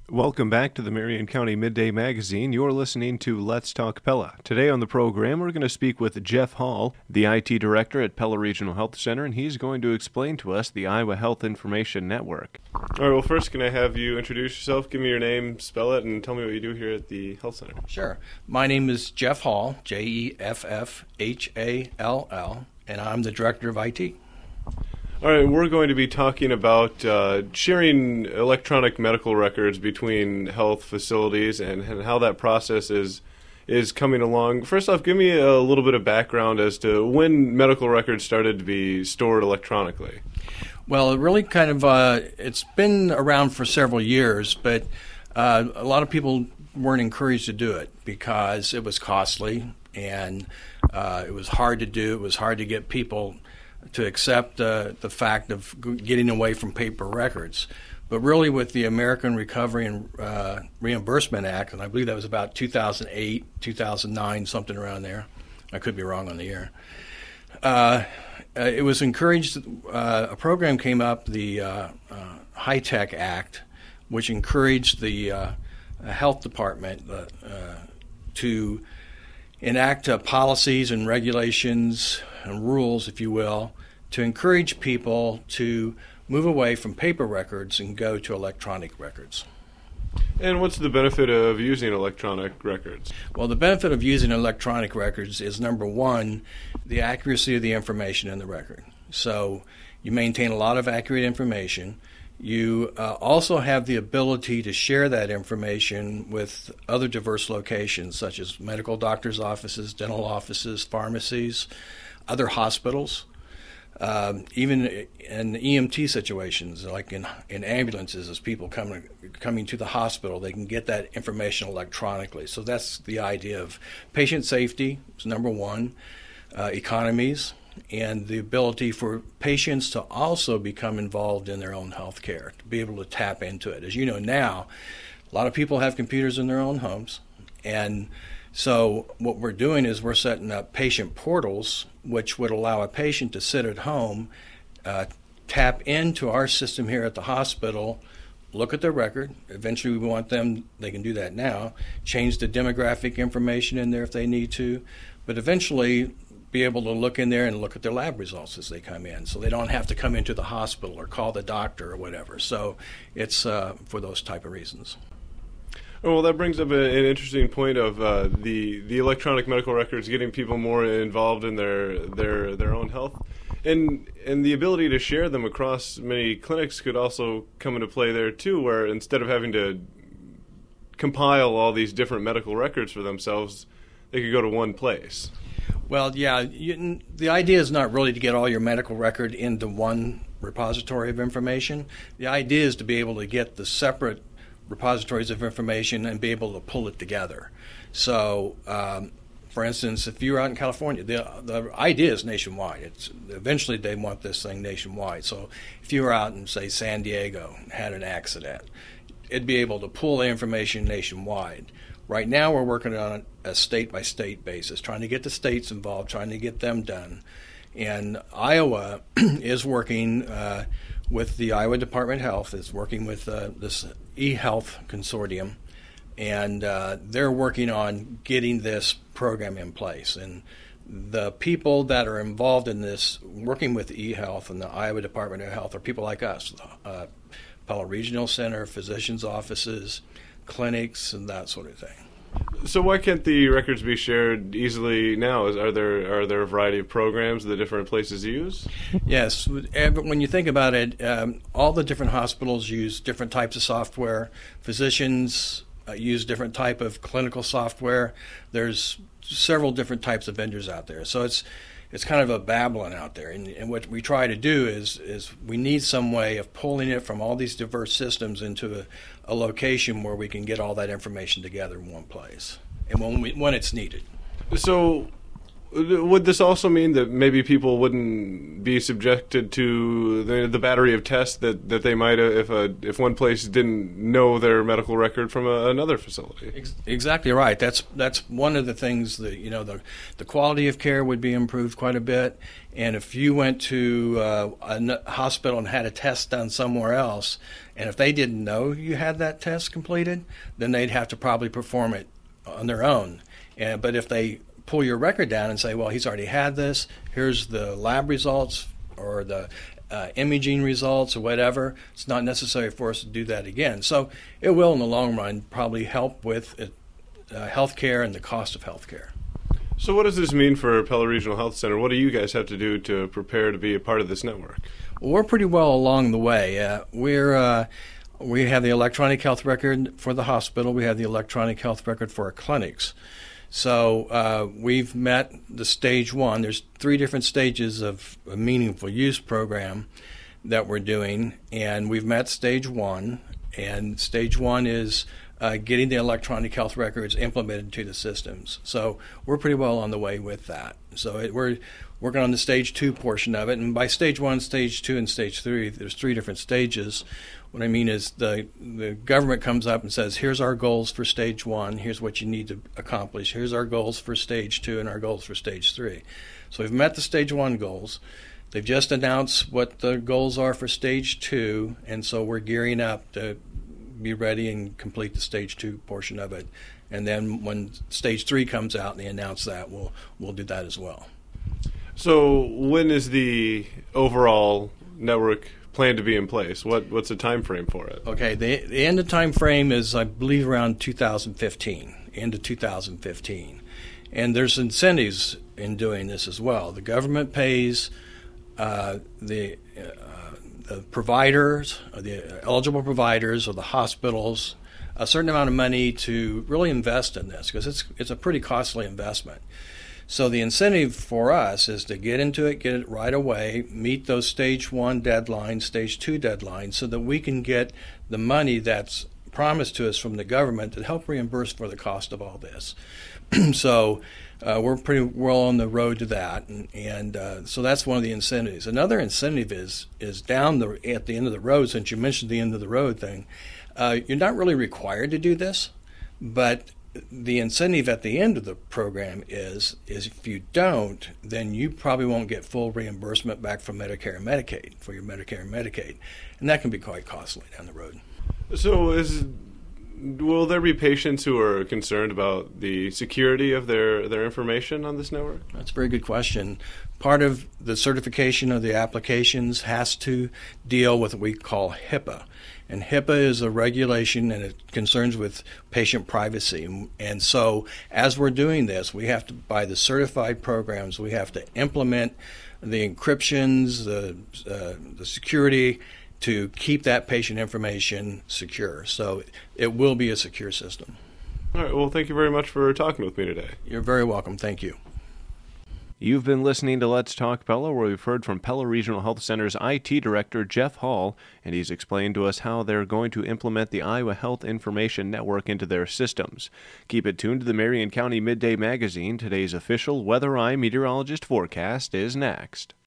Welcome back to the Marion County Midday Magazine. You're listening to Let's Talk Pella. Today on the program, we're going to speak with Jeff Hall, the IT Director at Pella Regional Health Center, and he's going to explain to us the Iowa Health Information Network. All right, well, first, can I have you introduce yourself, give me your name, spell it, and tell me what you do here at the Health Center? Sure. My name is Jeff Hall, Jeffhall, and I'm the Director of IT. All right, we're going to be talking about sharing electronic medical records between health facilities and how that process is coming along. First off, give me a little bit of background as to when medical records started to be stored electronically. Well, it really kind of, it's been around for several years, but a lot of people weren't encouraged to do it because it was costly and it was hard to do. It was hard to get people to accept the fact of getting away from paper records. But really with the American Recovery and Reimbursement Act, and I believe that was about 2008, 2009, something around there. I could be wrong on the year. It was encouraged, a program came up, the HITECH Act, which encouraged the health department to enact policies and regulations and rules, if you will, to encourage people to move away from paper records and go to electronic records. And what's the benefit of using electronic records? Well, the benefit of using electronic records is, number one, the accuracy of the information in the record. So you maintain a lot of accurate information. You also have the ability to share that information with other diverse locations, such as medical doctors' offices, dental offices, pharmacies, other hospitals, even in EMT situations, like in ambulances, as people coming to the hospital, they can get that information electronically. So that's the idea of patient safety is number one, economies, and the ability for patients to also become involved in their own health care, to be able to tap into it. As you know now, a lot of people have computers in their own homes, and so what we're doing is we're setting up patient portals, which would allow a patient to sit at home, tap into our system here at the hospital, look at their record. Eventually we want them, they can do that now, change the demographic information in there if they need to, but eventually be able to look in there and look at their lab results as they come in, so they don't have to come into the hospital or call the doctor or whatever. So it's for those type of reasons. Oh, well, that brings up an interesting point of the electronic medical records getting people more involved in their own health, and the ability to share them across many clinics could also come into play there too, where instead of having to compile all these different medical records for themselves, they could go to one place. Well, yeah, the idea is not really to get all your medical record into one repository of information. The idea is to be able to get the separate repositories of information and be able to pull it together. So, for instance, if you're out in California, the idea is nationwide. Eventually they want this thing nationwide. So if you were out in, say, San Diego and had an accident, it'd be able to pull the information nationwide. Right now we're working on a state-by-state basis, trying to get the states involved, trying to get them done. And Iowa is working with the Iowa Department of Health, is working with this eHealth consortium, and they're working on getting this program in place. And the people that are involved in this, working with eHealth and the Iowa Department of Health, are people like us, Pella Regional Center, physicians' offices, clinics, and that sort of thing. So why can't the records be shared easily now? Are there a variety of programs that different places use? Yes. When you think about it, all the different hospitals use different types of software. Physicians use different type of clinical software. There's several different types of vendors out there. So it's kind of a Babylon out there. And what we try to do is we need some way of pulling it from all these diverse systems into a location where we can get all that information together in one place and when it's needed. So Would this also mean that maybe people wouldn't be subjected to the battery of tests that they might if one place didn't know their medical record from another facility? Exactly right. That's one of the things that, the quality of care would be improved quite a bit. And if you went to a hospital and had a test done somewhere else, and if they didn't know you had that test completed, then they'd have to probably perform it on their own. But if they pull your record down and say, well, he's already had this, here's the lab results or the imaging results or whatever, it's not necessary for us to do that again. So it will, in the long run, probably help with health care and the cost of health care. So what does this mean for Pella Regional Health Center? What do you guys have to do to prepare to be a part of this network? Well, we're pretty well along the way. We have the electronic health record for the hospital. We have the electronic health record for our clinics. So we've met the stage one. There's 3 different stages of a meaningful use program that we're doing, and we've met stage 1. And stage 1 is getting the electronic health records implemented to the systems. So we're pretty well on the way with that. So we're working on the stage 2 portion of it, and by stage 1, stage 2, and stage 3, there's 3 different stages. What I mean is the government comes up and says, here's our goals for stage 1, here's what you need to accomplish, here's our goals for stage 2 and our goals for stage 3. So we've met the stage 1 goals. They've just announced what the goals are for stage 2, and so we're gearing up to be ready and complete the stage 2 portion of it. And then when stage 3 comes out and they announce that, we'll do that as well. So when is the overall network planned to be in place? What's the time frame for it? Okay, the end of time frame is, I believe, around 2015, end of 2015. And there's incentives in doing this as well. The government pays the providers, or the eligible providers or the hospitals, a certain amount of money to really invest in this, because it's a pretty costly investment. So the incentive for us is to get into it, get it right away, meet those stage 1 deadlines, stage 2 deadlines, so that we can get the money that's promised to us from the government to help reimburse for the cost of all this. So we're pretty well on the road to that, and so that's one of the incentives. Another incentive is down at the end of the road. Since you mentioned the end of the road thing, you're not really required to do this, but the incentive at the end of the program is if you don't, then you probably won't get full reimbursement back from Medicare and Medicaid for your Medicare and Medicaid, and that can be quite costly down the road. So will there be patients who are concerned about the security of their information on this network? That's a very good question. Part of the certification of the applications has to deal with what we call HIPAA. And HIPAA is a regulation, and it concerns with patient privacy. And so as we're doing this, we have to, by the certified programs, we have to implement the encryptions, the security, to keep that patient information secure. So it will be a secure system. All right. Well, thank you very much for talking with me today. You're very welcome. Thank you. You've been listening to Let's Talk Pella, where we've heard from Pella Regional Health Center's IT Director, Jeff Hall, and he's explained to us how they're going to implement the Iowa Health Information Network into their systems. Keep it tuned to the Marion County Midday Magazine. Today's official Weather Eye meteorologist forecast is next.